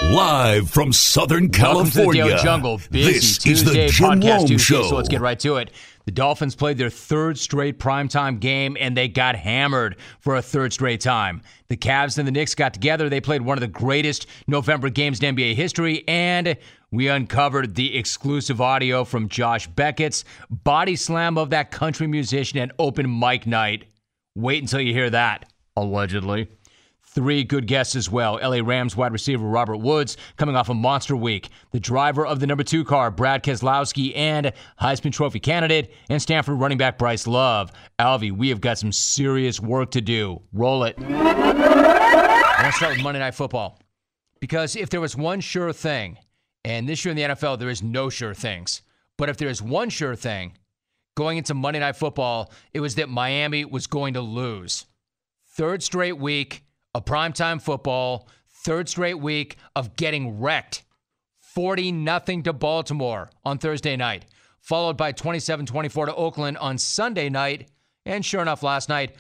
Live from Southern California, welcome to the Daily Jungle. Busy this Tuesday, is the Jim podcast Rome Tuesday, Show. so let's get right to it. The Dolphins played their third straight primetime game, and they got hammered for a third straight time. The Cavs and the Knicks got together. They played one of the greatest November games in NBA history, and we uncovered the exclusive audio from Josh Beckett's body slam of that country musician at open mic night. Wait until you hear that, allegedly. Three good guests as well. LA Rams wide receiver Robert Woods coming off a monster week. The driver of the number 2 car, Brad Keselowski, and Heisman Trophy candidate, and Stanford running back Bryce Love. Alvy, we have got some serious work to do. Roll it. I want to start with Monday Night Football. Because if there was one sure thing, and this year in the NFL there is no sure things, but if there is one sure thing going into Monday Night Football, it was that Miami was going to lose. Third straight week of primetime football, third straight week of getting wrecked. 40-0 to Baltimore on Thursday night, followed by 27-24 to Oakland on Sunday night, and sure enough last night,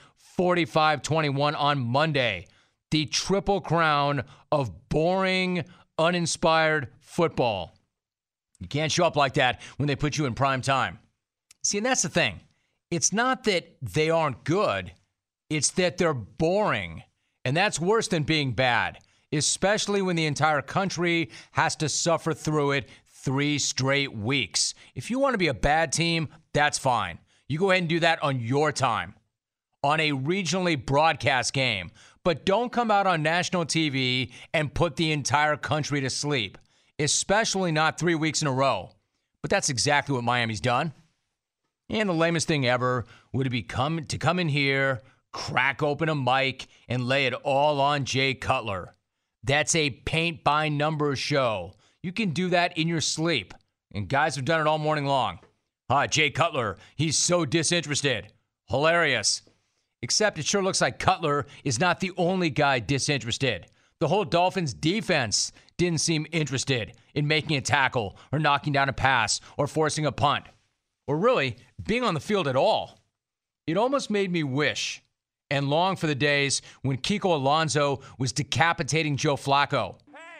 45-21 on Monday. The triple crown of boring, uninspired football. You can't show up like that when they put you in prime time. See, and that's the thing. It's not that they aren't good. It's that they're boring. And that's worse than being bad, especially when the entire country has to suffer through it 3 straight weeks. If you want to be a bad team, that's fine. You go ahead and do that on your time, on a regionally broadcast game. But don't come out on national TV and put the entire country to sleep, especially not 3 weeks in a row. But that's exactly what Miami's done. And the lamest thing ever would be to come in here, crack open a mic, and lay it all on Jay Cutler. That's a paint-by-numbers show. You can do that in your sleep. And guys have done it all morning long. Jay Cutler, he's so disinterested. Hilarious. Except it sure looks like Cutler is not the only guy disinterested. The whole Dolphins defense didn't seem interested in making a tackle or knocking down a pass or forcing a punt. Or really, being on the field at all. It almost made me wish and long for the days when Kiko Alonso was decapitating Joe Flacco.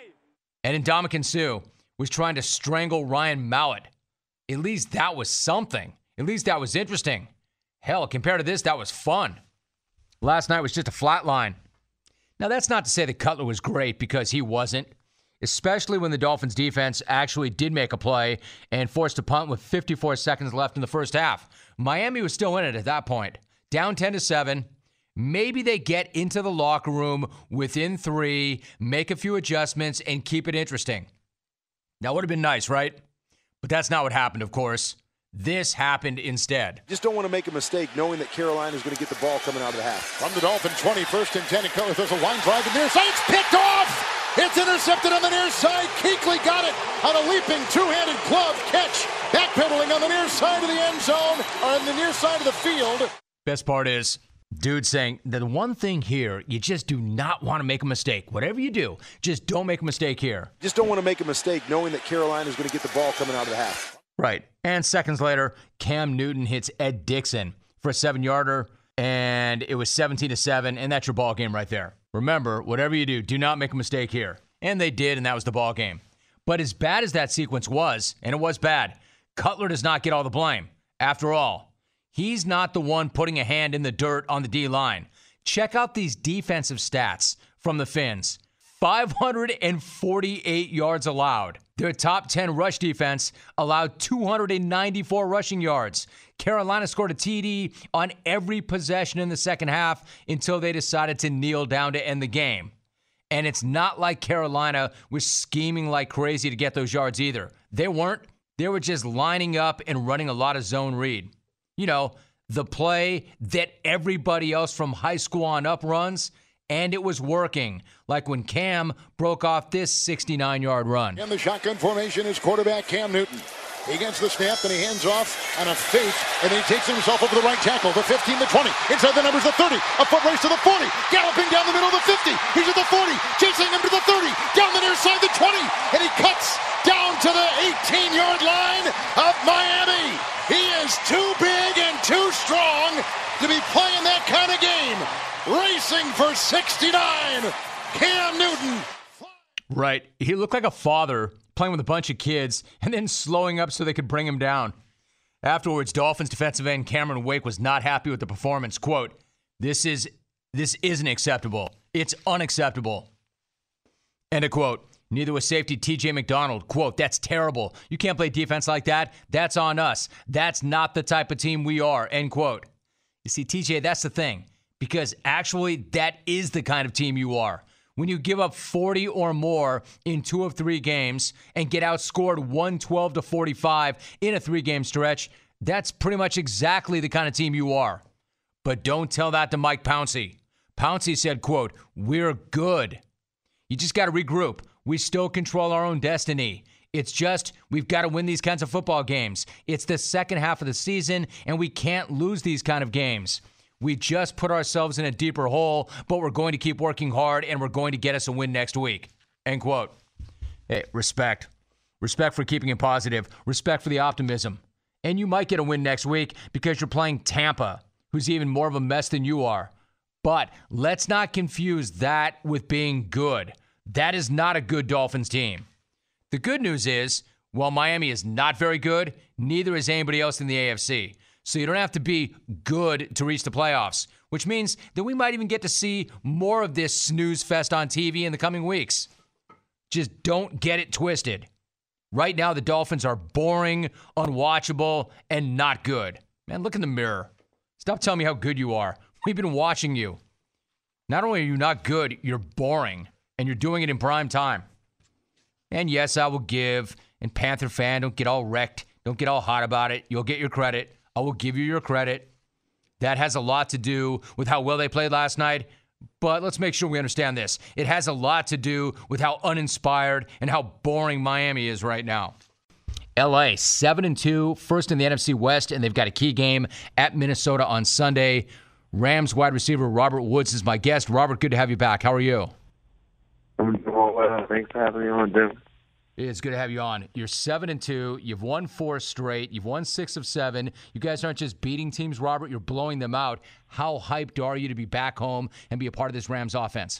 And Ndamukong Suh was trying to strangle Ryan Mallett. At least that was something. At least that was interesting. Hell, compared to this, that was fun. Last night was just a flat line. Now, that's not to say that Cutler was great, because he wasn't, especially when the Dolphins defense actually did make a play and forced a punt with 54 seconds left in the first half. Miami was still in it at that point. Down 10-7. Maybe they get into the locker room within 3, make a few adjustments, and keep it interesting. That would have been nice, right? But that's not what happened, of course. This happened instead. Just don't want to make a mistake knowing that Carolina is going to get the ball coming out of the half. From the Dolphins, 21st and 10. There's a line drive to the near side. It's picked off. It's intercepted on the near side. Kuechly got it on a leaping two-handed glove catch. Backpedaling on the near side of the end zone, or on the near side of the field. Best part is, dude saying that the one thing here, you just do not want to make a mistake. Whatever you do, just don't make a mistake here. Just don't want to make a mistake knowing that Carolina is going to get the ball coming out of the half. Right. And seconds later, Cam Newton hits Ed Dickson for a 7-yarder, and it was 17-7, and that's your ball game right there. Remember, whatever you do not make a mistake here. And they did, and that was the ball game. But as bad as that sequence was, and it was bad, Cutler does not get all the blame. After all, he's not the one putting a hand in the dirt on the D-line. Check out these defensive stats from the Fins. 548 yards allowed. Their top 10 rush defense allowed 294 rushing yards. Carolina scored a TD on every possession in the second half until they decided to kneel down to end the game. And it's not like Carolina was scheming like crazy to get those yards either. They weren't. They were just lining up and running a lot of zone read. You know, the play that everybody else from high school on up runs, and it was working. Like when Cam broke off this 69-yard run. In the shotgun formation is quarterback Cam Newton. He gets the snap, and he hands off on a fake, and then he takes himself over the right tackle, the 15, the 20. Inside the numbers, the 30. A foot race to the 40. Galloping down the middle of the 50. He's at the 40. Chasing him to the 30. Down the near side, the 20. And he cuts down to the 18-yard line of Miami. He is too big and too strong to be playing that kind of game. Racing for 69. Cam Newton. Right. He looked like a father playing with a bunch of kids and then slowing up so they could bring him down. Afterwards, Dolphins defensive end Cameron Wake was not happy with the performance. Quote, this isn't acceptable. It's unacceptable. End of quote. Neither was safety TJ McDonald. Quote, that's terrible. You can't play defense like that. That's on us. That's not the type of team we are. End quote. You see, TJ, that's the thing. Because actually, that is the kind of team you are. When you give up 40 or more in 2 of 3 games and get outscored 112-45 in a 3-game stretch, that's pretty much exactly the kind of team you are. But don't tell that to Mike Pouncey. Pouncey said, quote, we're good. You just got to regroup. We still control our own destiny. It's just we've got to win these kinds of football games. It's the second half of the season, and we can't lose these kind of games. We just put ourselves in a deeper hole, but we're going to keep working hard, and we're going to get us a win next week. End quote. Hey, respect. Respect for keeping it positive. Respect for the optimism. And you might get a win next week because you're playing Tampa, who's even more of a mess than you are. But let's not confuse that with being good. That is not a good Dolphins team. The good news is, while Miami is not very good, neither is anybody else in the AFC. So you don't have to be good to reach the playoffs, which means that we might even get to see more of this snooze fest on TV in the coming weeks. Just don't get it twisted. Right now, the Dolphins are boring, unwatchable, and not good. Man, look in the mirror. Stop telling me how good you are. We've been watching you. Not only are you not good, you're boring, and you're doing it in prime time. And yes, I will give, and Panther fan, don't get all wrecked. Don't get all hot about it. You'll get your credit. I will give you your credit. That has a lot to do with how well they played last night. But let's make sure we understand this. It has a lot to do with how uninspired and how boring Miami is right now. LA, 7-2, first in the NFC West, and they've got a key game at Minnesota on Sunday. Rams wide receiver Robert Woods is my guest. Robert, good to have you back. How are you? I'm doing well. Thanks for having me on, Devin. It's good to have you on. You're 7-2. You've won 4 straight. You've won 6 of 7. You guys aren't just beating teams, Robert. You're blowing them out. How hyped are you to be back home and be a part of this Rams offense?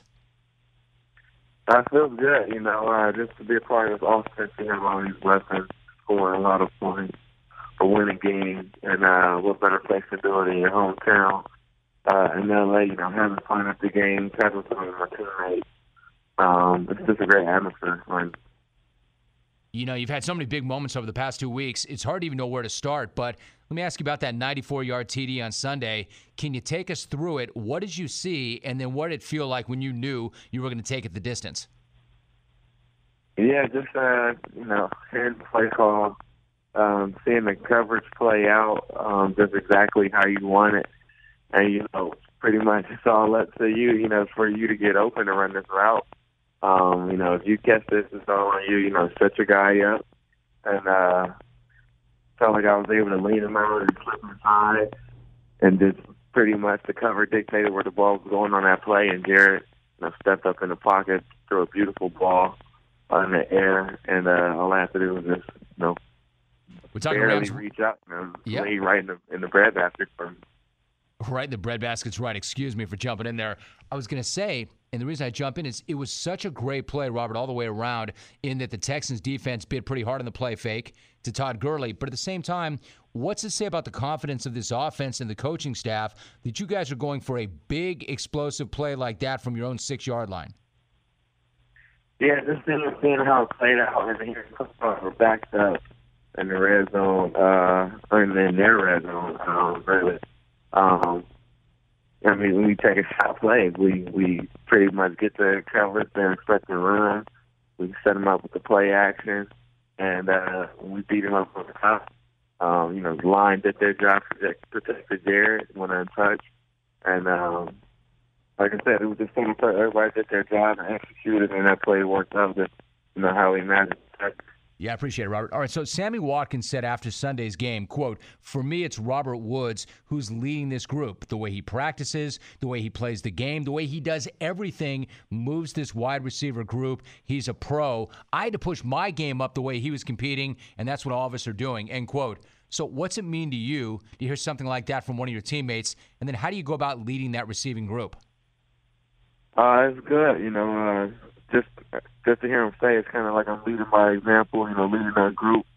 I feel good, just to be a part of this offense. We have all these weapons, scoring a lot of points for winning games, and what better place to do it in your hometown in LA, having fun at the games, having fun with my teammates. It's just a great atmosphere. You've had so many big moments over the past 2 weeks. It's hard to even know where to start, but let me ask you about that 94-yard TD on Sunday. Can you take us through it? What did you see, and then what did it feel like when you knew you were going to take it the distance? Yeah, just, hearing the play call, seeing the coverage play out just exactly how you want it. And, pretty much it's all up to you, for you to get open and run this route. If you catch this, it's all on you, set your guy up. And felt like I was able to lean him out and flip him inside. And just pretty much the cover dictated where the ball was going on that play. And Jarrett stepped up in the pocket, threw a beautiful ball in the air. And all I had to do was just, barely reach out and lay right in the breadbasket for him. Right, the breadbasket's right. Excuse me for jumping in there. I was going to say, and the reason I jump in is it was such a great play, Robert, all the way around, in that the Texans defense bid pretty hard on the play fake to Todd Gurley. But at the same time, what's it say about the confidence of this offense and the coaching staff that you guys are going for a big, explosive play like that from your own 6-yard line? Yeah, just seeing how it played out, and here we're backed up in the red zone, or in their red zone, really. When we take a shot play, we pretty much get the coverage they're expecting to run. We set them up with the play action, and we beat them up on the top. The line did their job, protected Jarrett, went untouched. And like I said, it was just everybody did their job and executed, and that play worked out just how we imagined it. Yeah, I appreciate it, Robert. All right, so Sammy Watkins said after Sunday's game, quote, "For me, it's Robert Woods who's leading this group. The way he practices, the way he plays the game, the way he does everything moves this wide receiver group. He's a pro. I had to push my game up the way he was competing, and that's what all of us are doing," end quote. So what's it mean to you to hear something like that from one of your teammates, and then how do you go about leading that receiving group? It's good, just just to hear him say, it's kind of like I'm leading by example, leading our group.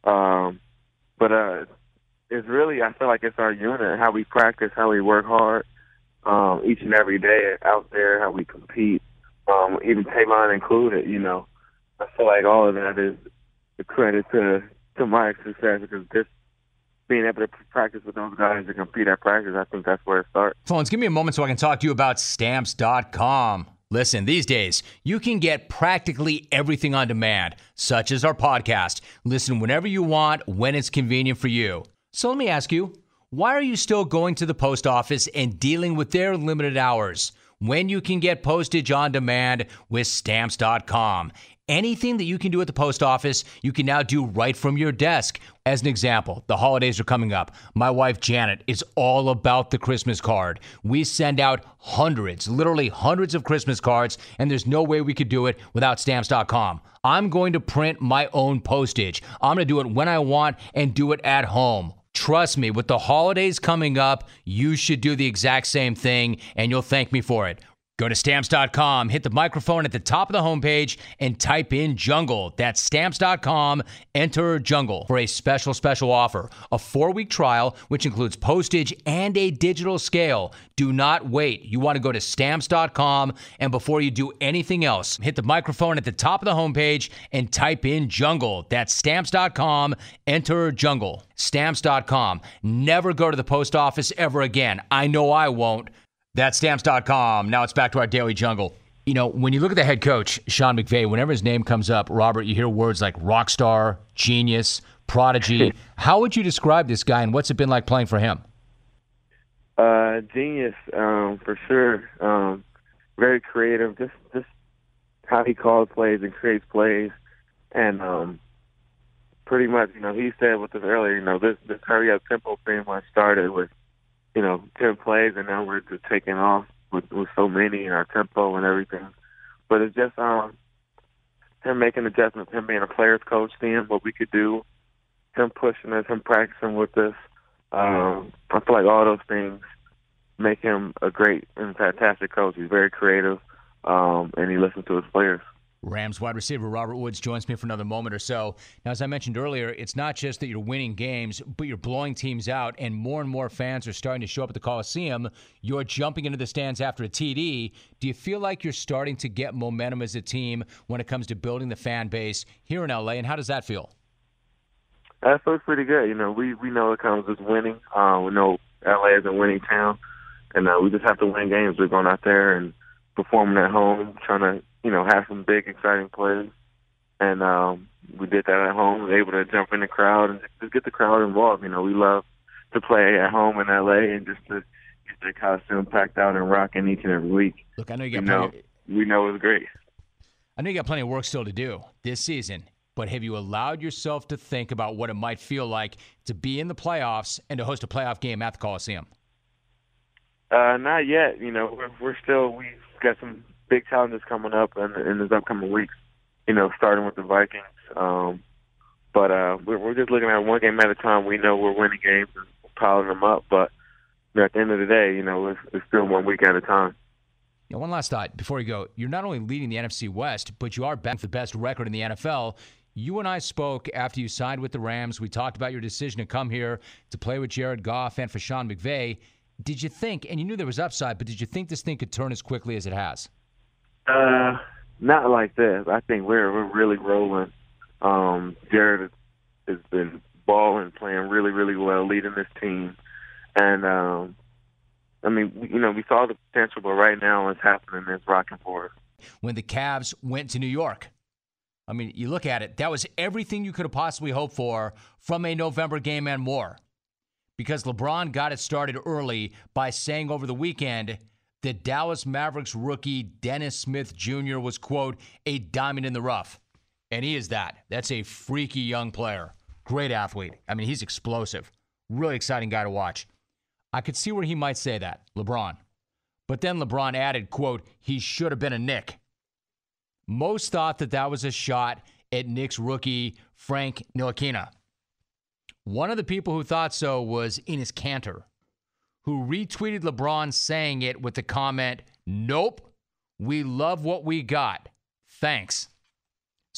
But it's really, I feel like it's our unit, how we practice, how we work hard each and every day out there, how we compete, even Tavon included, I feel like all of that is a credit to my success, because just being able to practice with those guys and compete at practice, I think that's where it starts. Phones, give me a moment so I can talk to you about Stamps.com. Listen, these days, you can get practically everything on demand, such as our podcast. Listen whenever you want, when it's convenient for you. So let me ask you, why are you still going to the post office and dealing with their limited hours when you can get postage on demand with Stamps.com? Anything that you can do at the post office, you can now do right from your desk. As an example, the holidays are coming up. My wife, Janet, is all about the Christmas card. We send out literally hundreds of Christmas cards, and there's no way we could do it without Stamps.com. I'm going to print my own postage. I'm going to do it when I want and do it at home. Trust me, with the holidays coming up, you should do the exact same thing, and you'll thank me for it. Go to Stamps.com, hit the microphone at the top of the homepage, and type in Jungle. That's Stamps.com, enter Jungle for a special offer. A 4-week trial, which includes postage and a digital scale. Do not wait. You want to go to Stamps.com, and before you do anything else, hit the microphone at the top of the homepage and type in Jungle. That's Stamps.com, enter Jungle. Stamps.com. Never go to the post office ever again. I know I won't. That's Stamps.com. Now it's back to our Daily Jungle. When you look at the head coach, Sean McVay, whenever his name comes up, Robert, you hear words like rock star, genius, prodigy. How would you describe this guy, and what's it been like playing for him? Genius, for sure. Very creative. Just how he calls plays and creates plays. And pretty much, he said with us earlier, this hurry-up tempo pretty much started with 10 plays, and now we're just taking off with so many in our tempo and everything. But it's just him making adjustments, him being a player's coach, seeing what we could do, him pushing us, him practicing with us. I feel like all those things make him a great and fantastic coach. He's very creative, and he listens to his players. Rams wide receiver Robert Woods joins me for another moment or so. Now, as I mentioned earlier, it's not just that you're winning games, but you're blowing teams out, and more fans are starting to show up at the Coliseum. You're jumping into the stands after a TD. Do you feel like you're starting to get momentum as a team when it comes to building the fan base here in L.A., and how does that feel? That feels pretty good. We know it comes with winning. We know L.A. is a winning town, and we just have to win games. We're going out there and performing at home, trying to have some big, exciting plays. And we did that at home. We were able to jump in the crowd and just get the crowd involved. We love to play at home in L.A. and just to get the Coliseum packed out and rocking each and every week. Look, I know you got we know it was great. I know you got plenty of work still to do this season, but have you allowed yourself to think about what it might feel like to be in the playoffs and to host a playoff game at the Coliseum? Not yet. We've got some big challenges coming up in this upcoming weeks, starting with the Vikings. But we're just looking at one game at a time. We know we're winning games and piling them up, but at the end of the day, it's still 1 week at a time. One last thought before you go. You're not only leading the NFC West, but you are back with the best record in the NFL. You and I spoke after you signed with the Rams. We talked about your decision to come here to play with Jared Goff and for Sean McVay. Did you think, and you knew there was upside, but did you think this thing could turn as quickly as it has? Not like this. I think we're really rolling. Jared has been balling, playing really, really well, leading this team. And, we saw the potential, but right now it's happening. It's rocking for us. When the Cavs went to New York, you look at it, that was everything you could have possibly hoped for from a November game and more. Because LeBron got it started early by saying over the weekend that Dallas Mavericks rookie Dennis Smith Jr. was, quote, a diamond in the rough. And he is that. That's a freaky young player. Great athlete. He's explosive. Really exciting guy to watch. I could see where he might say that, LeBron. But then LeBron added, quote, he should have been a Knick. Most thought that was a shot at Knicks rookie Frank Ntilikina. One of the people who thought so was Enes Kanter, who retweeted LeBron saying it with the comment, nope, we love what we got. Thanks.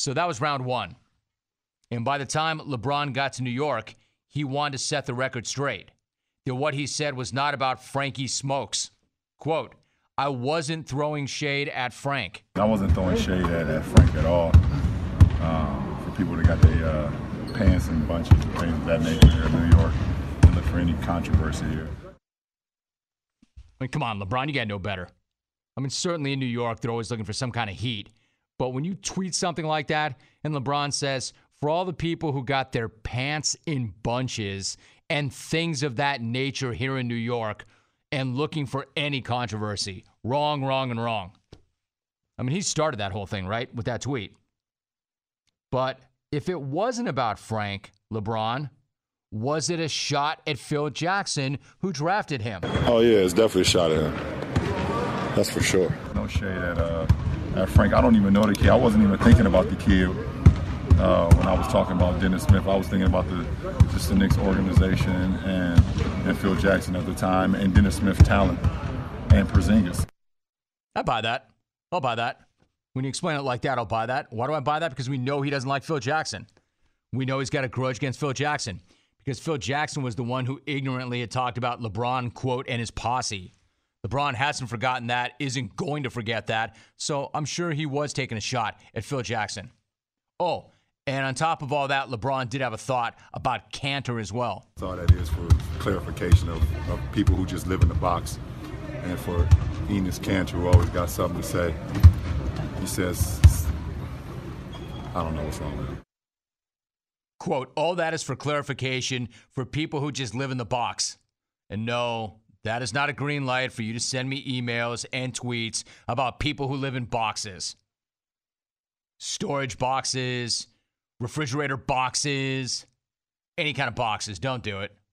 So that was round one. And by the time LeBron got to New York, he wanted to set the record straight. That what he said was not about Frankie Smokes. Quote, I wasn't throwing shade at Frank. I wasn't throwing shade at Frank at all. For people that got their pants in bunches and things of that nature here in New York, and look for any controversy here. I mean, come on, LeBron, you got to know better. I mean, certainly in New York, they're always looking for some kind of heat. But when you tweet something like that, and LeBron says, for all the people who got their pants in bunches and things of that nature here in New York, and looking for any controversy, wrong, wrong, and wrong. I mean, he started that whole thing, right, with that tweet. But if it wasn't about Frank, LeBron, was it a shot at Phil Jackson, who drafted him? Oh, yeah, it's definitely a shot at him. That's for sure. No shade at Frank. I don't even know the kid. I wasn't even thinking about the kid when I was talking about Dennis Smith. I was thinking about just the Knicks organization and Phil Jackson at the time, and Dennis Smith's talent and Porzingis. I buy that. I'll buy that. When you explain it like that, I'll buy that. Why do I buy that? Because we know he doesn't like Phil Jackson. We know he's got a grudge against Phil Jackson because Phil Jackson was the one who ignorantly had talked about LeBron, quote, and his posse. LeBron hasn't forgotten that, isn't going to forget that, so I'm sure he was taking a shot at Phil Jackson. Oh, and on top of all that, LeBron did have a thought about Kanter as well. That's all that is for clarification of people who just live in the box. And for Enes Kanter, who always got something to say, he says, I don't know what's wrong with him. Quote, all that is for clarification for people who just live in the box. And no, that is not a green light for you to send me emails and tweets about people who live in boxes. Storage boxes, refrigerator boxes, any kind of boxes. Don't do it.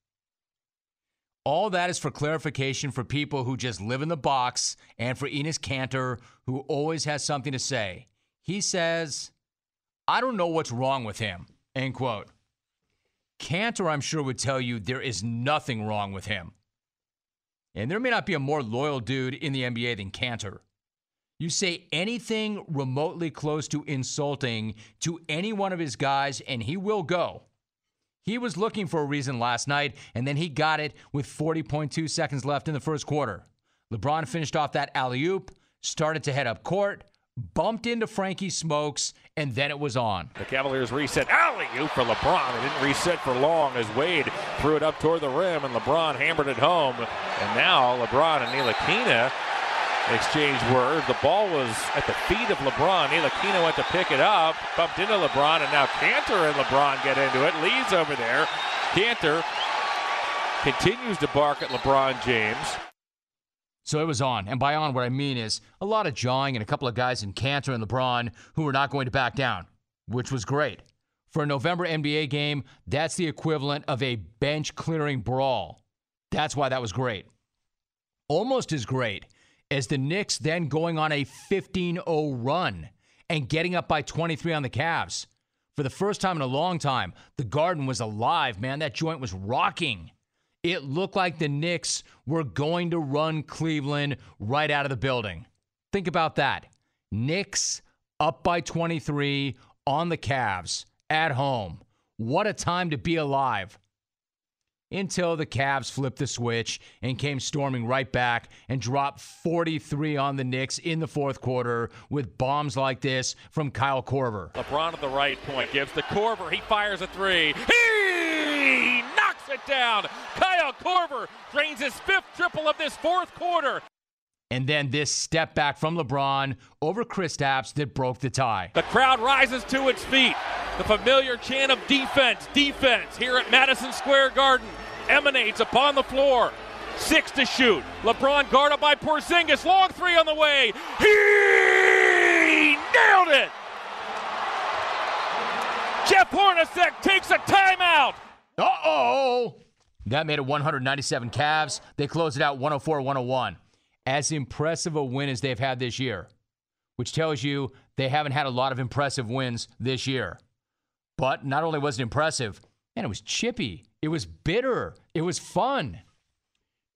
All that is for clarification for people who just live in the box and for Enes Kanter, who always has something to say. He says, I don't know what's wrong with him, end quote. Kanter, I'm sure, would tell you there is nothing wrong with him. And there may not be a more loyal dude in the NBA than Kanter. You say anything remotely close to insulting to any one of his guys, and he will go. He was looking for a reason last night, and then he got it with 40.2 seconds left in the first quarter. LeBron finished off that alley-oop, started to head up court, bumped into Frankie Smokes, and then it was on. The Cavaliers reset alley-oop for LeBron. They didn't reset for long as Wade threw it up toward the rim, and LeBron hammered it home. And now LeBron and Ntilikina exchange words. The ball was at the feet of LeBron. Ntilikina went to pick it up, bumped into LeBron, and now Kanter and LeBron get into it. Lee's over there. Kanter continues to bark at LeBron James. So it was on. And by on, what I mean is a lot of jawing and a couple of guys in Kanter and LeBron who were not going to back down, which was great. For a November NBA game, that's the equivalent of a bench-clearing brawl. That's why that was great. Almost as great as the Knicks then going on a 15-0 run and getting up by 23 on the Cavs. For the first time in a long time, the Garden was alive, man. That joint was rocking. It looked like the Knicks were going to run Cleveland right out of the building. Think about that. Knicks up by 23 on the Cavs at home. What a time to be alive. Until the Cavs flipped the switch and came storming right back and dropped 43 on the Knicks in the fourth quarter with bombs like this from Kyle Korver. LeBron at the right point gives to Korver. He fires a three. He knocks it down. Kyle Korver drains his fifth triple of this fourth quarter. And then this step back from LeBron over Kristaps that broke the tie. The crowd rises to its feet. The familiar chant of defense, defense here at Madison Square Garden emanates upon the floor. 6 to shoot. LeBron guarded by Porzingis. Long three on the way. He nailed it. Jeff Hornacek takes a timeout. Uh-oh. That made it 197 Cavs. They closed it out 104-101. As impressive a win as they've had this year, which tells you they haven't had a lot of impressive wins this year. But not only was it impressive, man, it was chippy. It was bitter. It was fun.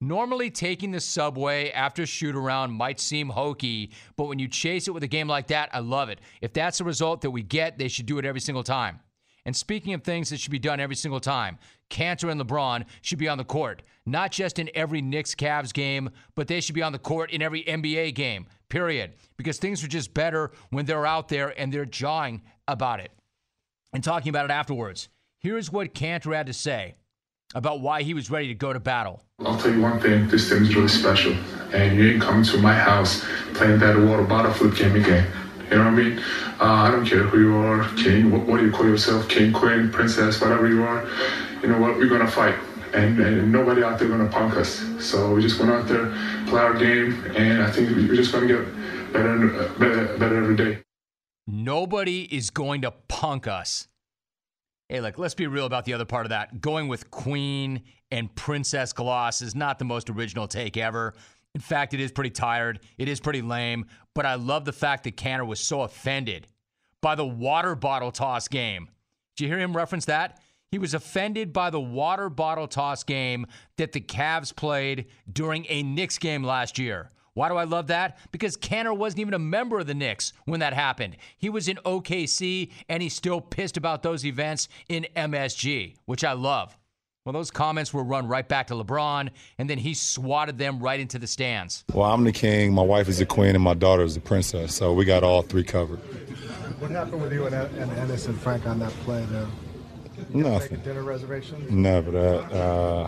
Normally, taking the subway after shoot-around might seem hokey, but when you chase it with a game like that, I love it. If that's the result that we get, they should do it every single time. And speaking of things that should be done every single time, Kanter and LeBron should be on the court. Not just in every Knicks-Cavs game, but they should be on the court in every NBA game, period. Because things are just better when they're out there and they're jawing about it and talking about it afterwards. Here's what Kanter had to say about why he was ready to go to battle. I'll tell you one thing, this team is really special. And you ain't coming to my house playing that water bottle flip game again. You know what I mean? I don't care who you are, king, what do you call yourself, king, queen, princess, whatever you are. You know what, we're going to fight. And nobody out there going to punk us. So we just went out there, play our game, and I think we're just going to get better every day. Nobody is going to punk us. Hey, look, let's be real about the other part of that. Going with queen and princess gloss is not the most original take ever. In fact, it is pretty tired. It is pretty lame. But I love the fact that Kanter was so offended by the water bottle toss game. Did you hear him reference that? He was offended by the water bottle toss game that the Cavs played during a Knicks game last year. Why do I love that? Because Kanter wasn't even a member of the Knicks when that happened. He was in OKC, and he's still pissed about those events in MSG, which I love. Well, those comments were run right back to LeBron, and then he swatted them right into the stands. Well, I'm the king, my wife is the queen, and my daughter is the princess, so we got all three covered. What happened with you and Ennis and Frank on that play, though? Nothing. Make a dinner reservation? Never that.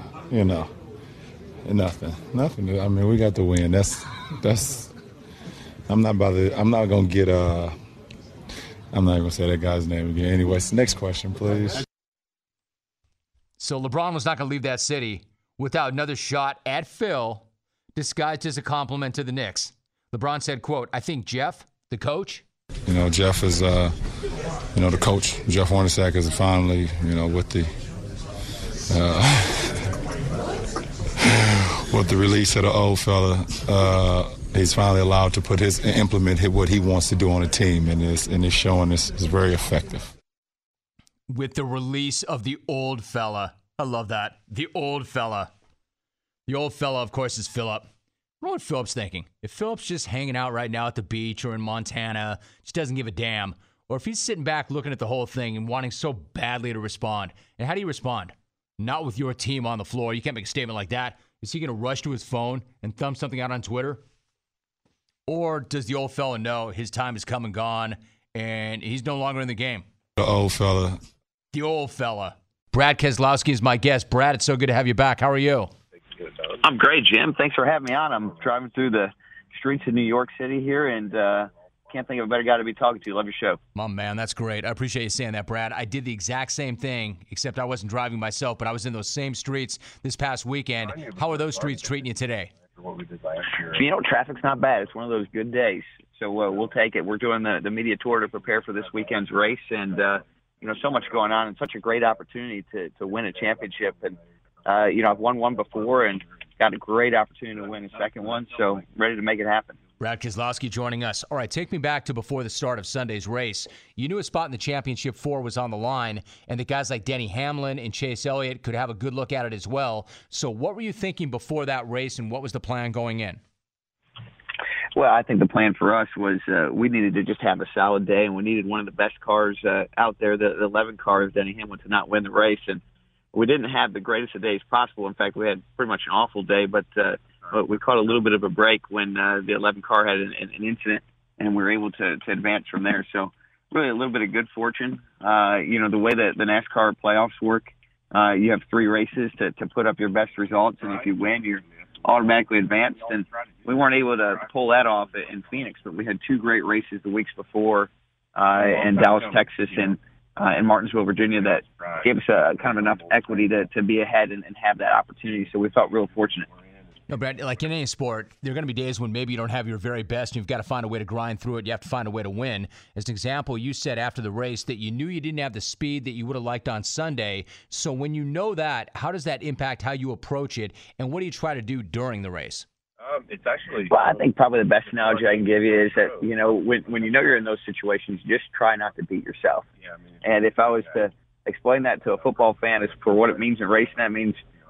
Nothing. I mean, we got the win. That's. I'm not gonna get. I'm not gonna say that guy's name again. Anyways, next question, please. So LeBron was not gonna leave that city without another shot at Phil, disguised as a compliment to the Knicks. LeBron said, "Quote: I think Jeff, the coach." You know, Jeff is, the coach. Jeff Hornacek is finally, with the release of the old fella, he's finally allowed to implement what he wants to do on the team, and it's showing is very effective. With the release of the old fella. I love that. The old fella. The old fella, of course, is Phillip. I don't know what Phillip's thinking. If Phillip's just hanging out right now at the beach or in Montana, just doesn't give a damn, or if he's sitting back looking at the whole thing and wanting so badly to respond. And how do you respond? Not with your team on the floor. You can't make a statement like that. Is he going to rush to his phone and thumb something out on Twitter? Or does the old fella know his time has come and gone and he's no longer in the game? The old fella. The old fella. Brad Keselowski is my guest. Brad, it's so good to have you back. How are you? I'm great, Jim. Thanks for having me on. I'm driving through the streets of New York City here, and can't think of a better guy to be talking to. Love your show. My man, that's great. I appreciate you saying that, Brad. I did the exact same thing, except I wasn't driving myself, but I was in those same streets this past weekend. How are those streets treating you today? Traffic's not bad. It's one of those good days, so we'll take it. We're doing the media tour to prepare for this weekend's race, and so much going on, and such a great opportunity to win a championship. And I've won one before and got a great opportunity to win a second one, so ready to make it happen. Brad Keselowski joining us. All right, take me back to before the start of Sunday's race. You knew a spot in the championship 4 was on the line, and that guys like Denny Hamlin and Chase Elliott could have a good look at it as well. So what were you thinking before that race, and what was the plan going in? Well, I think the plan for us was we needed to just have a solid day, and we needed one of the best cars out there, the 11 car of Denny Hamlin, to not win the race. And we didn't have the greatest of days possible. In fact, we had pretty much an awful day, but we caught a little bit of a break when the 11 car had an incident, and we were able to advance from there. So really a little bit of good fortune. The way that the NASCAR playoffs work, you have 3 races to put up your best results, and if you win, you're automatically advanced. And we weren't able to pull that off in Phoenix, but we had 2 great races the weeks before in Dallas, Texas, and in Martinsville, Virginia, that gave us kind of enough equity to be ahead and have that opportunity. So we felt real fortunate. No, Brad, like in any sport, there are going to be days when maybe you don't have your very best and you've got to find a way to grind through it. You have to find a way to win. As an example, you said after the race that you knew you didn't have the speed that you would have liked on Sunday. So when you know that, how does that impact how you approach it, and what do you try to do during the race? Well, I think probably the best analogy I can give you is that, when you know you're in those situations, just try not to beat yourself. And if I was to explain that to a football fan as for what it means in racing, that means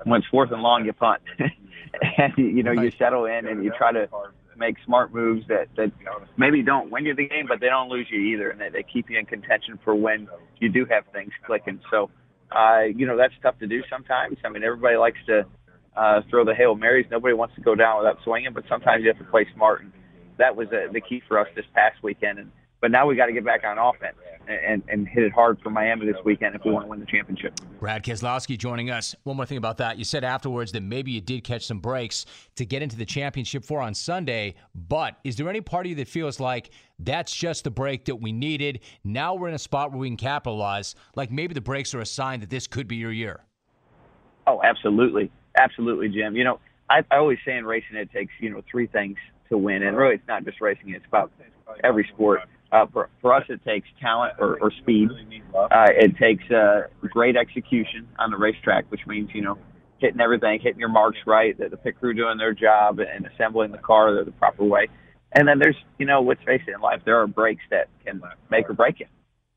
when it's 4th and long, you punt. And, you settle in and you try to make smart moves that maybe don't win you the game, but they don't lose you either, and they keep you in contention for when you do have things clicking. So, that's tough to do sometimes. I mean, everybody likes to throw the Hail Marys. Nobody wants to go down without swinging, but sometimes you have to play smart, and that was the key for us this past weekend. But now we got to get back on offense and hit it hard for Miami this weekend if we want to win the championship. Brad Keselowski joining us. One more thing about that. You said afterwards that maybe you did catch some breaks to get into the championship 4 on Sunday, but is there any part of you that feels like that's just the break that we needed? Now we're in a spot where we can capitalize, like maybe the breaks are a sign that this could be your year? Oh, absolutely. Absolutely, Jim. I always say in racing it takes, 3 things to win, and really it's not just racing. It's about every sport. For us, it takes talent or speed. It takes great execution on the racetrack, which means, hitting everything, hitting your marks right, the pit crew doing their job and assembling the car the proper way. And then there's, let's face it, in life, there are breaks that can make or break you.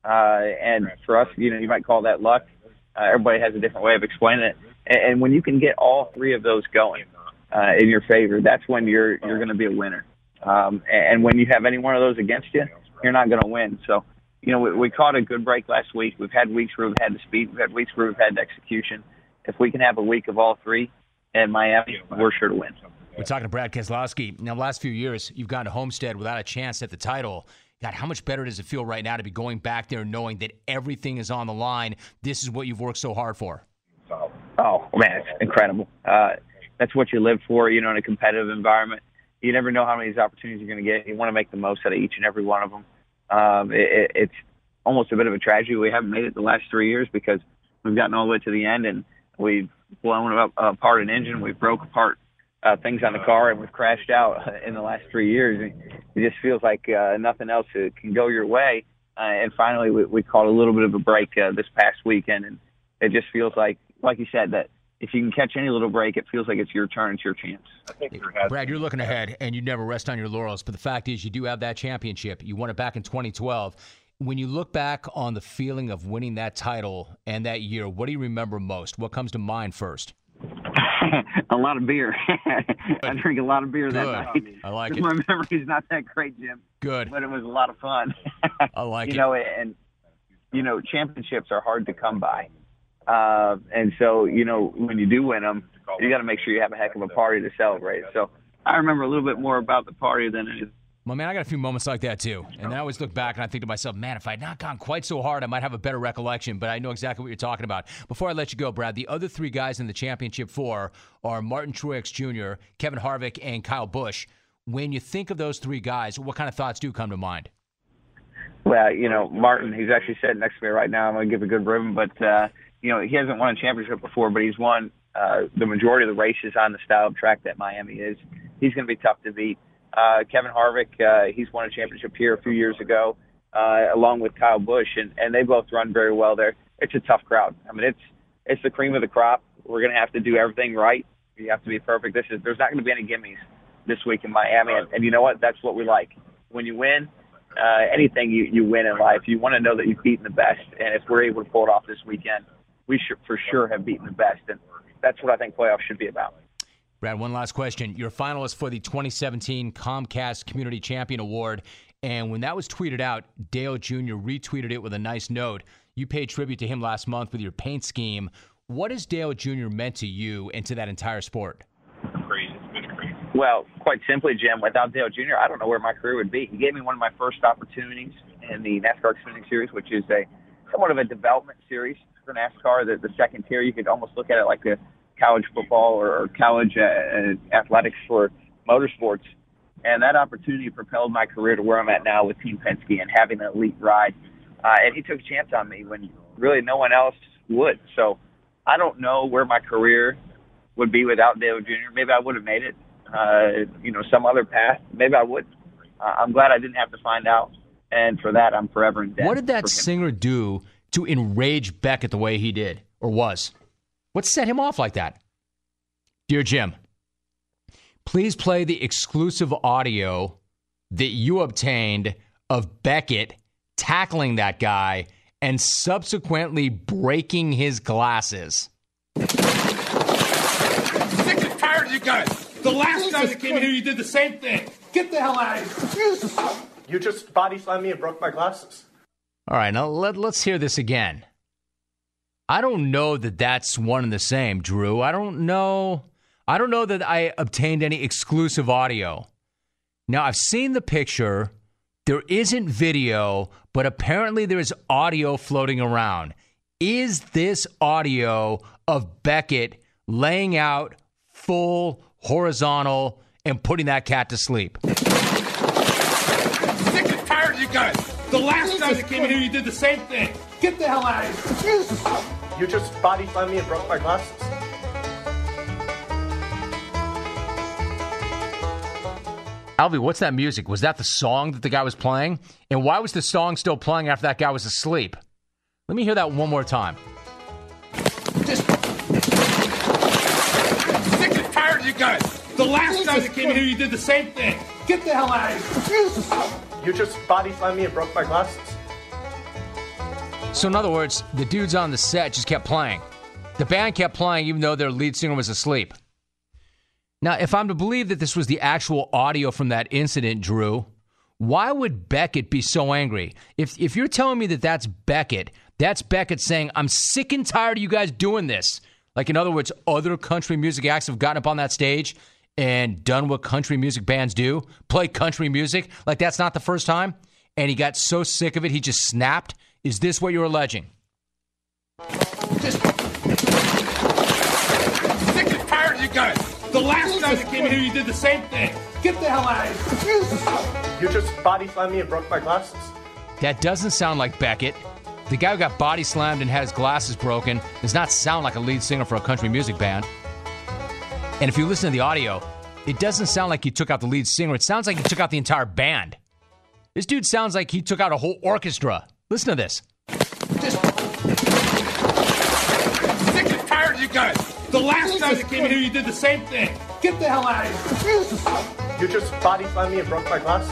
And for us, you might call that luck. Everybody has a different way of explaining it. And when you can get all 3 of those going in your favor, that's when you're going to be a winner. And when you have any one of those against you, you're not going to win. So, we caught a good break last week. We've had weeks where we've had the speed. We've had weeks where we've had the execution. If we can have a week of all 3 in Miami, we're sure to win. We're talking to Brad Keselowski. Now, the last few years, you've gone to Homestead without a chance at the title. God, how much better does it feel right now to be going back there knowing that everything is on the line? This is what you've worked so hard for. Oh, man, it's incredible. That's what you live for, in a competitive environment. You never know how many of these opportunities you're going to get. You want to make the most out of each and every one of them. It's almost a bit of a tragedy we haven't made it the last 3 years because we've gotten all the way to the end and we've blown apart an engine. We've broke apart things on the car, and we've crashed out in the last 3 years. It just feels like nothing else can go your way. And finally, we caught a little bit of a break this past weekend, and it just feels like you said, that if you can catch any little break, it feels like it's your turn, it's your chance. Brad, you're looking ahead, and you never rest on your laurels. But the fact is, you do have that championship. You won it back in 2012. When you look back on the feeling of winning that title and that year, what do you remember most? What comes to mind first? A lot of beer. I drank a lot of beer that night. I like it. My memory's not that great, Jim. Good. But it was a lot of fun. I like it. And championships are hard to come by. And so, when you do win them, you got to make sure you have a heck of a party to celebrate. So I remember a little bit more about the party than it is. Well, man, I got a few moments like that, too. And I always look back and I think to myself, man, if I had not gone quite so hard, I might have a better recollection. But I know exactly what you're talking about. Before I let you go, Brad, the other 3 guys in the championship 4 are Martin Truex Jr., Kevin Harvick, and Kyle Busch. When you think of those 3 guys, what kind of thoughts do come to mind? Well, Martin, he's actually sitting next to me right now. I'm going to give a good ribbon. But, he hasn't won a championship before, but he's won the majority of the races on the style of track that Miami is. He's going to be tough to beat. Kevin Harvick, he's won a championship here a few years ago, along with Kyle Busch, and they both run very well there. It's a tough crowd. I mean, it's the cream of the crop. We're going to have to do everything right. You have to be perfect. There's not going to be any gimmies this week in Miami, and you know what? That's what we like. When you win, anything you win in life, you want to know that you've beaten the best, and if we're able to pull it off this weekend, we should for sure have beaten the best, and that's what I think playoffs should be about. Brad, one last question. You're a finalist for the 2017 Comcast Community Champion Award, and when that was tweeted out, Dale Jr. retweeted it with a nice note. You paid tribute to him last month with your paint scheme. What has Dale Jr. meant to you and to that entire sport? Crazy. It's been crazy. Well, quite simply, Jim, without Dale Jr., I don't know where my career would be. He gave me one of my first opportunities in the NASCAR Xfinity Series, which is somewhat of a development series for NASCAR. The second tier, you could almost look at it like a college football or college athletics for motorsports. And that opportunity propelled my career to where I'm at now with Team Penske and having an elite ride. And he took a chance on me when really no one else would. So I don't know where my career would be without Dale Jr. Maybe I would have made it, some other path. Maybe I would. I'm glad I didn't have to find out. And for that, I'm forever in debt. What did that singer do to enrage Beckett the way he did, or was? What set him off like that? Dear Jim, please play the exclusive audio that you obtained of Beckett tackling that guy and subsequently breaking his glasses. and tired of you guys. The last time that came in here, you did the same thing. Get the hell out of here. Jesus. You just body slammed me and broke my glasses. All right, now let's hear this again. I don't know that that's one and the same, Drew. I don't know that I obtained any exclusive audio. Now, I've seen the picture. There isn't video, but apparently there's audio floating around. Is this audio of Beckett laying out full, horizontal, and putting that cat to sleep? Sick and tired of you guys. The last time that came in here, you did the same thing. Get the hell out of here. Jesus. You just body slammed me and broke my glasses. Alvy, what's that music? Was that the song that the guy was playing? And why was the song still playing after that guy was asleep? Let me hear that one more time. Sick and tired of you guys. The last time that came in here, you did the same thing. Get the hell out of here. Jesus. You just body slammed me and broke my glasses. So in other words, the dudes on the set just kept playing. The band kept playing even though their lead singer was asleep. Now, if I'm to believe that this was the actual audio from that incident, Drew, why would Beckett be so angry? If you're telling me that that's Beckett saying, I'm sick and tired of you guys doing this. Like, in other words, other country music acts have gotten up on that stage and done what country music bands do, play country music. Like, that's not the first time. And he got so sick of it, he just snapped. Is this what you're alleging? Sick and tired of you guys. The last time that came in here, you did the same thing. Get the hell out of here. Jesus. You just body slammed me and broke my glasses. That doesn't sound like Beckett. The guy who got body slammed and had his glasses broken does not sound like a lead singer for a country music band. And if you listen to the audio, it doesn't sound like he took out the lead singer. It sounds like he took out the entire band. This dude sounds like he took out a whole orchestra. Listen to this. Sick and tired of you guys. The last time that came in here, you did the same thing. Get the hell out of here. Jesus. You just body slammed me and broke my glasses.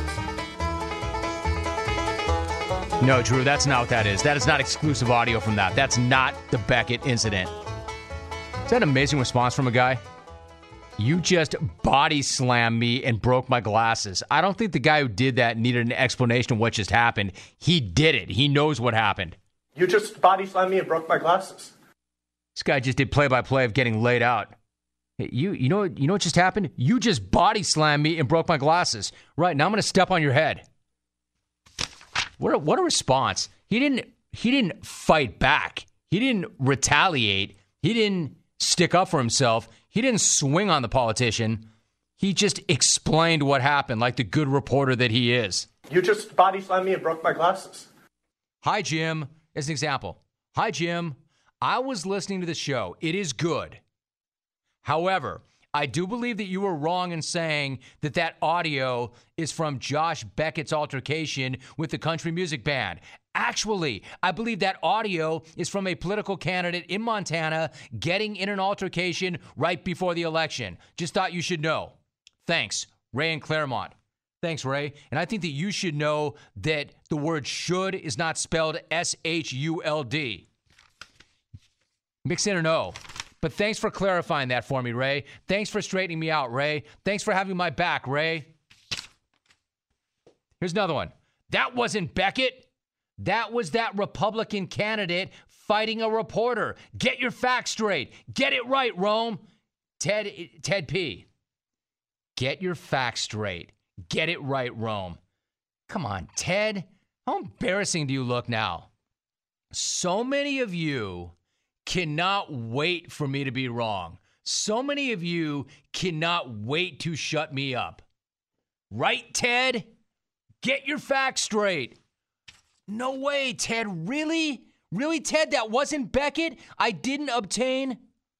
No, Drew, that's not what that is. That is not exclusive audio from that. That's not the Beckett incident. Is that an amazing response from a guy? You just body slammed me and broke my glasses. I don't think the guy who did that needed an explanation of what just happened. He did it. He knows what happened. You just body slammed me and broke my glasses. This guy just did play-by-play of getting laid out. Hey, you know what just happened? You just body slammed me and broke my glasses. Right, now I'm going to step on your head. What a response. He didn't fight back. He didn't retaliate. He didn't stick up for himself. He didn't swing on the politician. He just explained what happened like the good reporter that he is. You just body slammed me and broke my glasses. Hi, Jim. As an example. Hi, Jim. I was listening to the show. It is good. However, I do believe that you were wrong in saying that audio is from Josh Beckett's altercation with the country music band. Actually, I believe that audio is from a political candidate in Montana getting in an altercation right before the election. Just thought you should know. Thanks, Ray in Claremont. Thanks, Ray. And I think that you should know that the word should is not spelled S-H-U-L-D. Mix in an O. But thanks for clarifying that for me, Ray. Thanks for straightening me out, Ray. Thanks for having my back, Ray. Here's another one. That wasn't Beckett. That was that Republican candidate fighting a reporter. Get your facts straight. Get it right, Rome. Ted P. Get your facts straight. Get it right, Rome. Come on, Ted. How embarrassing do you look now? So many of you cannot wait for me to be wrong. So many of you cannot wait to shut me up. Right, Ted? Get your facts straight. No way, Ted. Really? Really, Ted? That wasn't Beckett? I did not obtain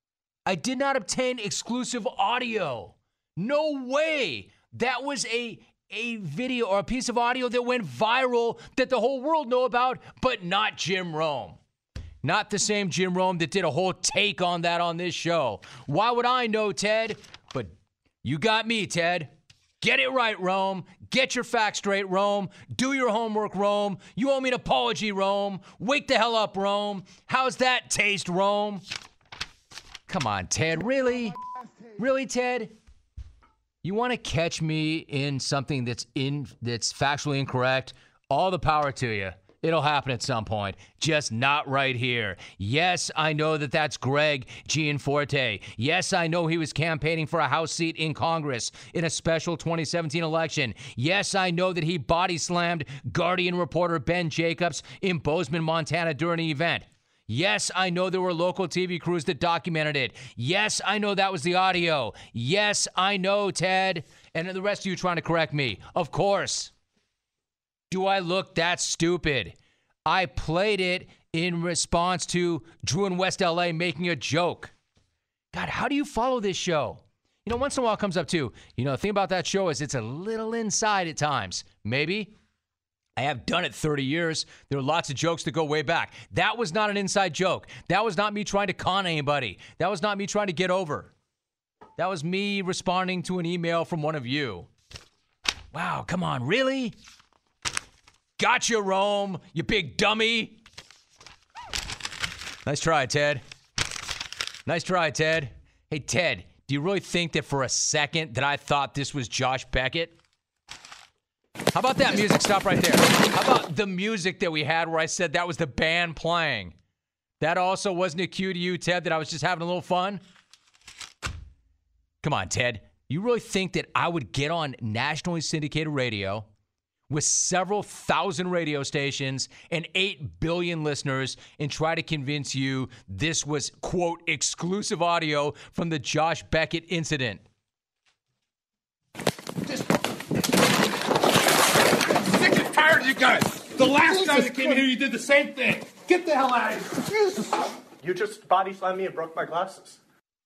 exclusive audio. No way. That was a video or a piece of audio that went viral that the whole world know about, but not Jim Rome. Not the same Jim Rome that did a whole take on that on this show. Why would I know, Ted? But you got me, Ted. Get it right, Rome. Get your facts straight, Rome. Do your homework, Rome. You owe me an apology, Rome. Wake the hell up, Rome. How's that taste, Rome? Come on, Ted. Really? Really, Ted? You want to catch me in something that's factually incorrect? All the power to you. It'll happen at some point, just not right here. Yes, I know that that's Greg Gianforte. Yes, I know he was campaigning for a House seat in Congress in a special 2017 election. Yes, I know that he body slammed Guardian reporter Ben Jacobs in Bozeman, Montana during an event. Yes, I know there were local TV crews that documented it. Yes, I know that was the audio. Yes, I know, Ted. And the rest of you trying to correct me. Of course. Do I look that stupid? I played it in response to Drew in West LA making a joke. God, how do you follow this show? You know, once in a while it comes up too. You know, the thing about that show is it's a little inside at times. Maybe. I have done it 30 years. There are lots of jokes that go way back. That was not an inside joke. That was not me trying to con anybody. That was not me trying to get over. That was me responding to an email from one of you. Wow, come on, really? Gotcha, Rome, you big dummy. Nice try, Ted. Nice try, Ted. Hey, Ted, do you really think that for a second that I thought this was Josh Beckett? How about that music? Stop right there. How about the music that we had where I said that was the band playing? That also wasn't a cue to you, Ted, that I was just having a little fun? Come on, Ted. You really think that I would get on nationally syndicated radio with several thousand radio stations and 8 billion listeners and try to convince you this was, quote, exclusive audio from the Josh Beckett incident? Sick and tired of you guys. The last time that came in here, you did the same thing. Get the hell out of here. You just body slammed me and broke my glasses.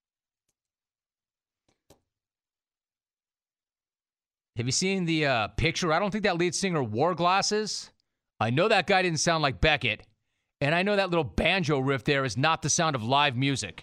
Have you seen the picture? I don't think that lead singer wore glasses. I know that guy didn't sound like Beckett. And I know that little banjo riff there is not the sound of live music.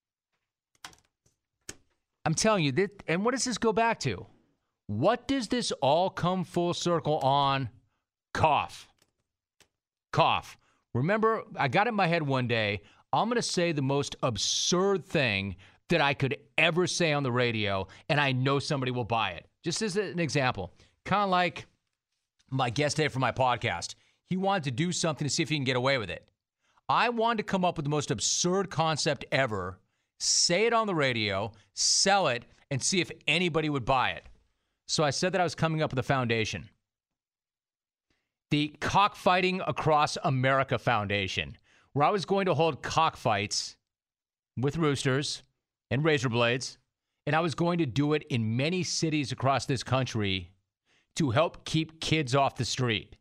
I'm telling you, and what does this go back to? What does this all come full circle on? Cough. Cough. Remember, I got in my head one day, I'm going to say the most absurd thing that I could ever say on the radio, and I know somebody will buy it. Just as an example, kind of like my guest today for my podcast. He wanted to do something to see if he can get away with it. I wanted to come up with the most absurd concept ever, say it on the radio, sell it, and see if anybody would buy it. So I said that I was coming up with a foundation. The Cockfighting Across America Foundation, where I was going to hold cockfights with roosters and razor blades, and I was going to do it in many cities across this country to help keep kids off the street.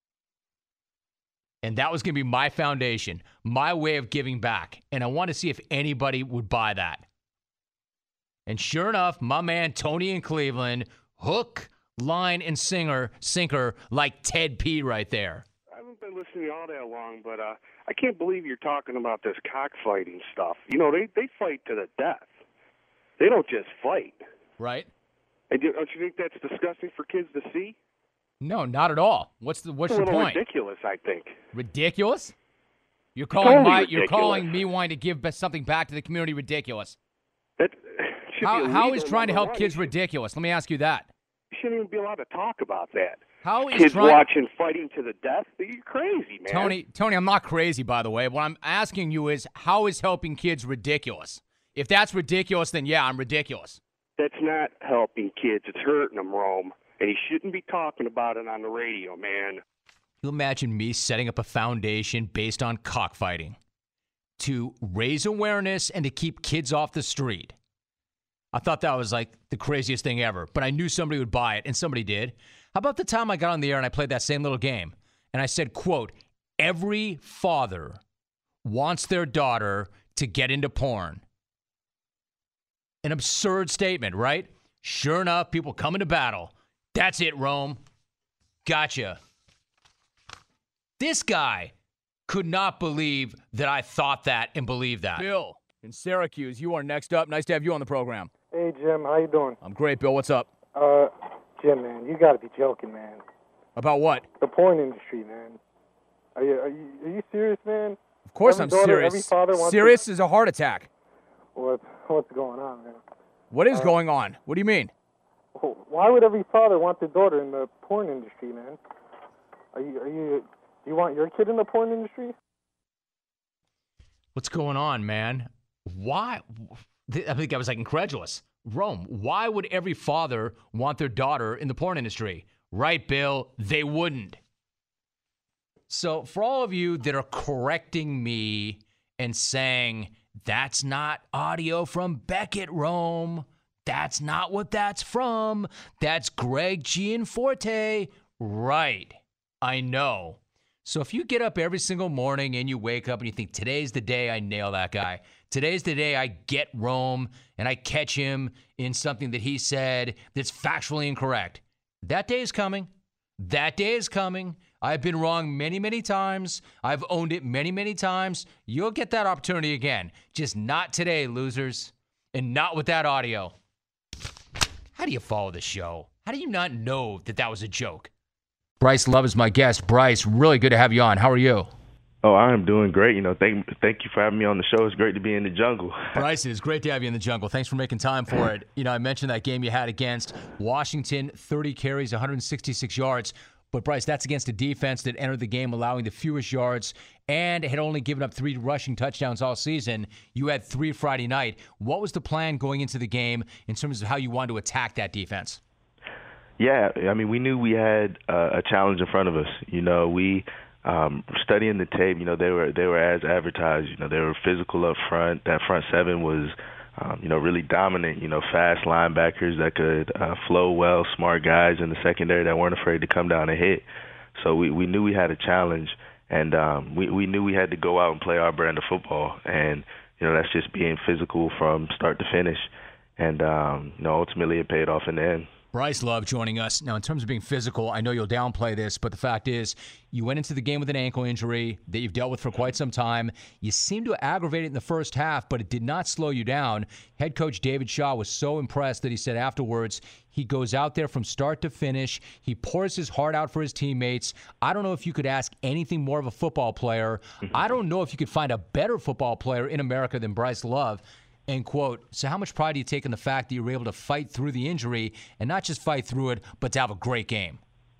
And that was going to be my foundation, my way of giving back. And I want to see if anybody would buy that. And sure enough, my man Tony in Cleveland, hook, line, and sinker like Ted P right there. I haven't been listening all that long, but I can't believe you're talking about this cockfighting stuff. You know, they fight to the death. They don't just fight. Right. And don't you think that's disgusting for kids to see? No, not at all. What's your point? Ridiculous, I think. Ridiculous? You're calling ridiculous. You're calling me wanting to give something back to the community ridiculous. That How is trying to help kids ridiculous? Let me ask you that. You shouldn't even be allowed to talk about that. How is kids watching fighting to the death? You're crazy, man. Tony, I'm not crazy, by the way. What I'm asking you is, how is helping kids ridiculous? If that's ridiculous, then yeah, I'm ridiculous. That's not helping kids. It's hurting them, Rome. And you shouldn't be talking about it on the radio, man. You imagine me setting up a foundation based on cockfighting to raise awareness and to keep kids off the street. I thought that was like the craziest thing ever, but I knew somebody would buy it, and somebody did. How about the time I got on the air and I played that same little game? And I said, quote, every father wants their daughter to get into porn. An absurd statement, right? Sure enough, people come into battle. That's it, Rome. Gotcha. This guy could not believe that I thought that and believed that. Bill, in Syracuse, you are next up. Nice to have you on the program. Hey, Jim, how you doing? I'm great, Bill. What's up? Jim, man, you got to be joking, man. About what? The porn industry, man. Are you serious, man? Of course I'm serious. Every father wants serious is a heart attack. What's going on, man? What is going on? What do you mean? Why would every father want their daughter in the porn industry, man? Do you want your kid in the porn industry? What's going on, man? Why? I think I was incredulous. Rome, why would every father want their daughter in the porn industry? Right, Bill? They wouldn't. So for all of you that are correcting me and saying, that's not audio from Beckett, Rome. That's not what that's from. That's Greg Gianforte. Right. I know. So if you get up every single morning and you wake up and you think, today's the day I nail that guy. Today's the day I get Rome and I catch him in something that he said that's factually incorrect. That day is coming. That day is coming. I've been wrong many, many times. I've owned it many, many times. You'll get that opportunity again. Just not today, losers. And not with that audio. How do you follow the show? How do you not know that that was a joke? Bryce Love is my guest. Bryce, really good to have you on. How are you? Oh, I'm doing great. Thank you for having me on the show. It's great to be in the jungle. Bryce, it is great to have you in the jungle. Thanks for making time for it. I mentioned that game you had against Washington, 30 carries, 166 yards. But, Bryce, that's against a defense that entered the game allowing the fewest yards and had only given up 3 rushing touchdowns all season. You had 3 Friday night. What was the plan going into the game in terms of how you wanted to attack that defense? Yeah, we knew we had a challenge in front of us. We studying the tape. They were as advertised. They were physical up front. That front seven was, really dominant. Fast linebackers that could flow well, smart guys in the secondary that weren't afraid to come down and hit. So we knew we had a challenge, and we knew we had to go out and play our brand of football. And that's just being physical from start to finish. And ultimately it paid off in the end. Bryce Love joining us. Now, in terms of being physical, I know you'll downplay this, but the fact is you went into the game with an ankle injury that you've dealt with for quite some time. You seemed to aggravate it in the first half, but it did not slow you down. Head coach David Shaw was so impressed that he said afterwards he goes out there from start to finish. He pours his heart out for his teammates. I don't know if you could ask anything more of a football player. I don't know if you could find a better football player in America than Bryce Love. End quote. So how much pride do you take in the fact that you were able to fight through the injury and not just fight through it, but to have a great game?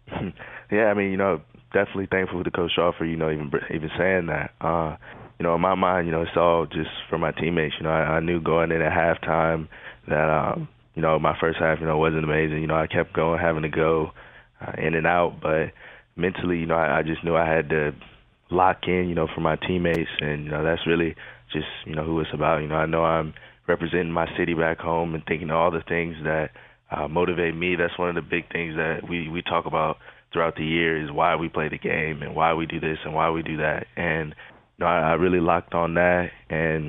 Yeah, definitely thankful to Coach Shaw for, even saying that. In my mind, it's all just for my teammates. I knew going in at halftime that, my first half, wasn't amazing. I kept going, having to go in and out. But mentally, I just knew I had to lock in, for my teammates. And, that's really just, who it's about. I know I'm representing my city back home and thinking of all the things that motivate me. That's one of the big things that we talk about throughout the year is why we play the game and why we do this and why we do that. And, I really locked on that. And,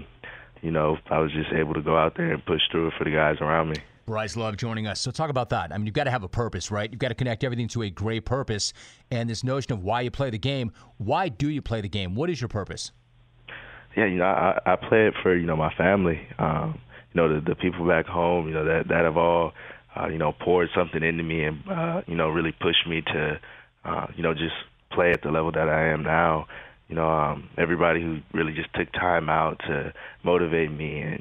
I was just able to go out there and push through it for the guys around me. Bryce Love joining us. So talk about that. You've got to have a purpose, right? You've got to connect everything to a great purpose. And this notion of why you play the game. Why do you play the game? What is your purpose? Yeah, I play it for, my family, the people back home, that have all, poured something into me and, really pushed me to, just play at the level that I am now. Everybody who really just took time out to motivate me and,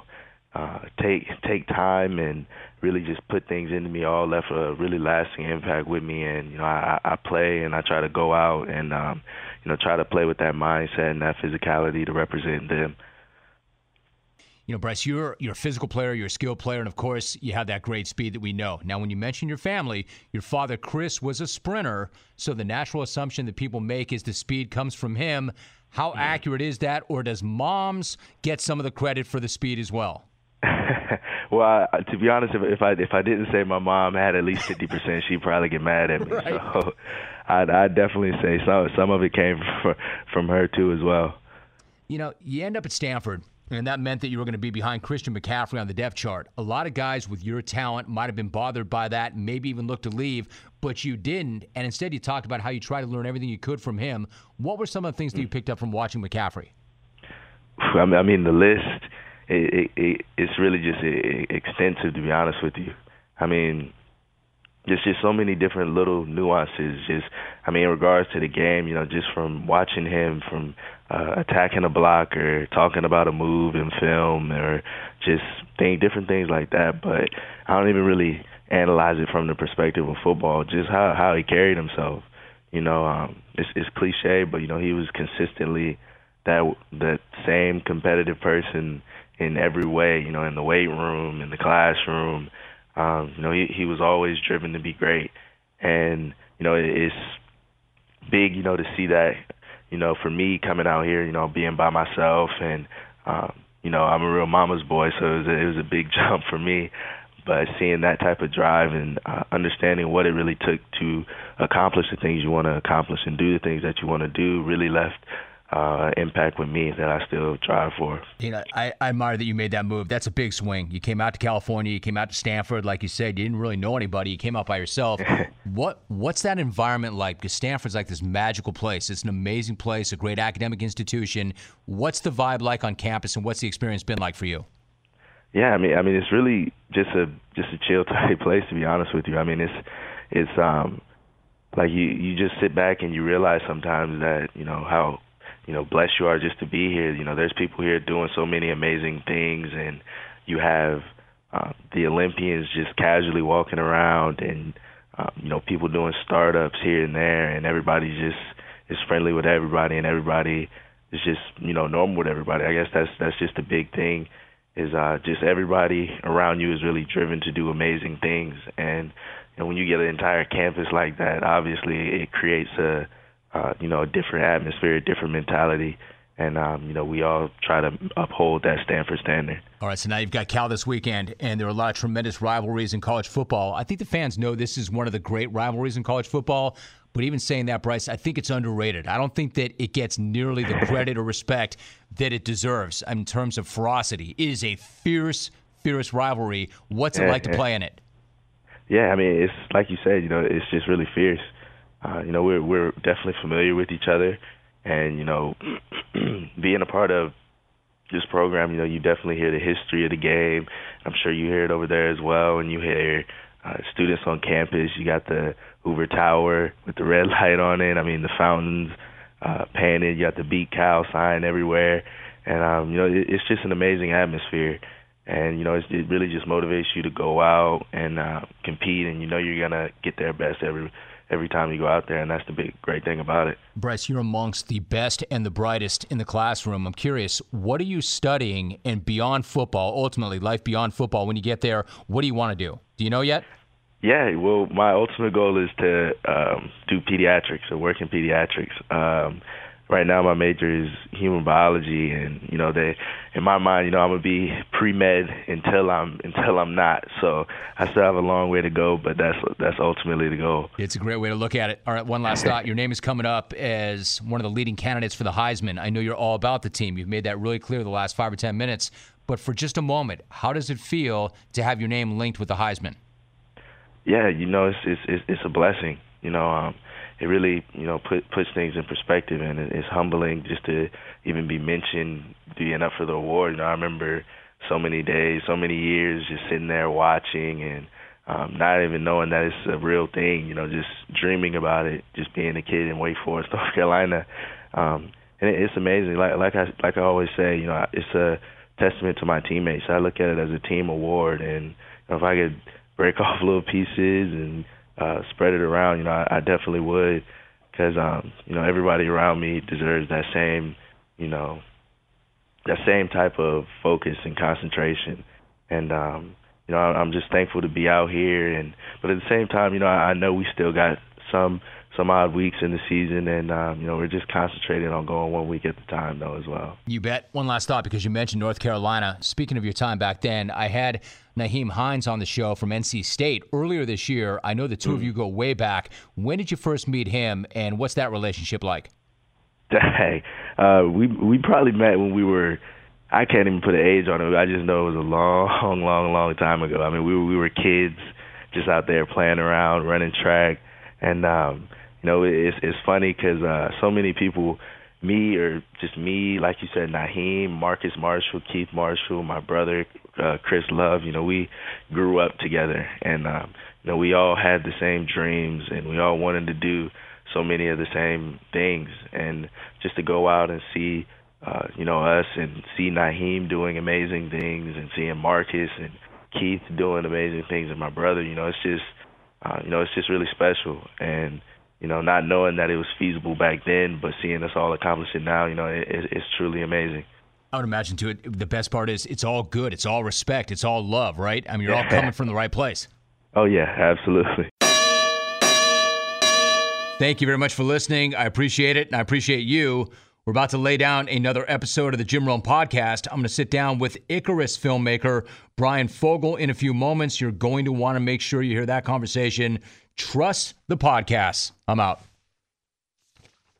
take time and really just put things into me all left a really lasting impact with me. And, I play and I try to go out and, try to play with that mindset and that physicality to represent them. Bryce, you're a physical player, you're a skilled player, and of course, you have that great speed that we know. Now, when you mention your family, your father, Chris, was a sprinter, so the natural assumption that people make is the speed comes from him. How accurate is that, or does moms get some of the credit for the speed as well? Well, to be honest, if I didn't say my mom had at least 50%, she'd probably get mad at me. Right. So I'd definitely say some of it came from her too as well. You end up at Stanford, and that meant that you were going to be behind Christian McCaffrey on the depth chart. A lot of guys with your talent might have been bothered by that, maybe even looked to leave, but you didn't, and instead you talked about how you tried to learn everything you could from him. What were some of the things that you picked up from watching McCaffrey? The list, it's really just extensive, to be honest with you. just so many different little nuances. In regards to the game, just from watching him from attacking a block or talking about a move in film or just different things like that. But I don't even really analyze it from the perspective of football, just how he carried himself. It's cliche, but he was consistently that same competitive person in every way. In the weight room, in the classroom. He was always driven to be great, and it's big, to see that. For me coming out here, being by myself, and I'm a real mama's boy, so it was a big jump for me. But seeing that type of drive and understanding what it really took to accomplish the things you want to accomplish and do the things that you want to do really left impact with me that I still drive for. I admire that you made that move. That's a big swing. You came out to California. You came out to Stanford. Like you said, you didn't really know anybody. You came out by yourself. What's that environment like? Because Stanford's like this magical place. It's an amazing place, a great academic institution. What's the vibe like on campus, and what's the experience been like for you? Yeah, it's really just a chill type place, to be honest with you. It's like you just sit back and you realize sometimes that how blessed you are just to be here. There's people here doing so many amazing things, and you have the Olympians just casually walking around, and people doing startups here and there, and everybody just is friendly with everybody, and everybody is just normal with everybody. I guess that's just a big thing. Is just everybody around you is really driven to do amazing things, and when you get an entire campus like that, obviously it creates a different atmosphere, a different mentality, and we all try to uphold that Stanford standard. All right, so now you've got Cal this weekend, and there are a lot of tremendous rivalries in college football. I think the fans know this is one of the great rivalries in college football. But even saying that, Bryce, I think it's underrated. I don't think that it gets nearly the credit or respect that it deserves in terms of ferocity. It is a fierce, fierce rivalry. What's it like to play in it? Yeah, it's like you said, it's just really fierce. We're definitely familiar with each other, and, being a part of this program, you definitely hear the history of the game. I'm sure you hear it over there as well, and you hear students on campus. You got the Hoover Tower with the red light on it. The fountains painted. You got the Beat Cal sign everywhere. And, it's just an amazing atmosphere. And, it really just motivates you to go out and compete. And, you're going to get their best every time you go out there. And that's the great thing about it. Bryce, you're amongst the best and the brightest in the classroom. I'm curious, what are you studying and beyond football, ultimately life beyond football? When you get there, what do you want to do? Do you know yet? Yeah, well, my ultimate goal is to do pediatrics or work in pediatrics. Right now, my major is human biology, and in my mind, I'm gonna be pre-med until I'm not. So I still have a long way to go, but that's ultimately the goal. It's a great way to look at it. All right, one last thought. Your name is coming up as one of the leading candidates for the Heisman. I know you're all about the team. You've made that really clear the last 5 or 10 minutes. But for just a moment, how does it feel to have your name linked with the Heisman? Yeah, it's a blessing. It really puts things in perspective, and it's humbling just to even be mentioned being up for the award. I remember so many days, so many years just sitting there watching and not even knowing that it's a real thing. Just dreaming about it, just being a kid in Wake Forest, North Carolina, and it's amazing. Like I always say, it's a testament to my teammates. I look at it as a team award, and if I could break off little pieces and spread it around, I definitely would, because everybody around me deserves that same type of focus and concentration. And I'm just thankful to be out here, but at the same time, I know we still got some odd weeks in the season, and we're just concentrating on going 1 week at a time, though, as well. You bet. One last thought, because you mentioned North Carolina. Speaking of your time back then, I had Nyheim Hines on the show from NC State earlier this year. I know the two of you go way back. When did you first meet him, and what's that relationship like? Hey, we probably met when we were, I can't even put an age on it. I just know it was a long time ago. We were kids just out there playing around, running track, and it's funny because so many people, me, like you said, Nyheim, Marcus Marshall, Keith Marshall, my brother, Chris Love, we grew up together. And, we all had the same dreams and we all wanted to do so many of the same things. And just to go out and see, us and see Naheem doing amazing things and seeing Marcus and Keith doing amazing things and my brother, it's just really special. And, not knowing that it was feasible back then, but seeing us all accomplish it now, it's truly amazing. I would imagine, too, the best part is it's all good. It's all respect. It's all love, right? I mean, you're all coming from the right place. Oh, yeah, absolutely. Thank you very much for listening. I appreciate it, and I appreciate you. We're about to lay down another episode of the Jim Rome Podcast. I'm going to sit down with Icarus filmmaker Brian Fogel in a few moments. You're going to want to make sure you hear that conversation. Trust the podcast. I'm out.